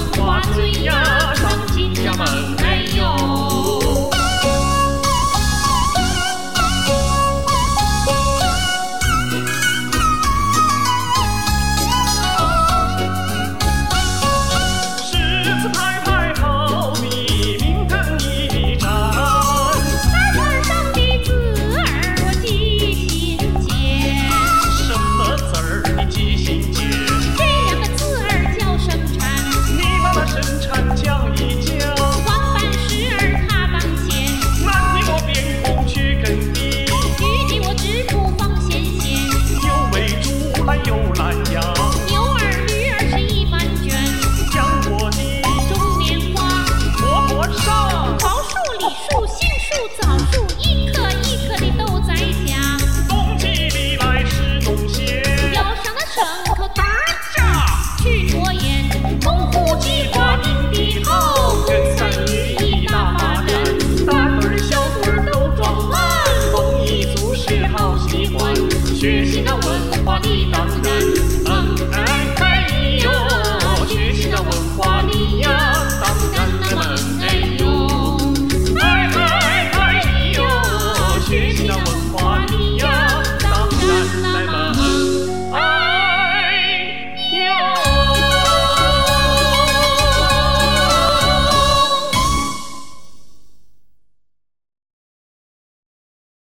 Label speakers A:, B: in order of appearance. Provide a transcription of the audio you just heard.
A: 花嘴呀，上进家门哎呦。狮子拍拍好比明灯一盏，
B: 牌盘上的字儿我记心间。
A: 什么字儿你记心间？
B: 这两个字儿叫生产，
A: 你把那生产讲一讲。
B: 王办事儿他当先，
A: 男的我编工去耕地，
B: 女的我织布纺线线。
A: 有喂猪来有懒羊，
B: 牛儿驴儿是一满圈，
A: 讲我的
B: 种棉花。
A: 活活上。
B: 桃树、李树、杏树、枣树，一棵一棵的都在家。
A: 冬季里来吃东西，
B: 腰上的牲口打
A: 炸
B: 去捉烟，东湖计划定地好，
A: 跟三女一大发展，大对儿小对儿都装满，丰衣足食好喜欢，学习那文化的当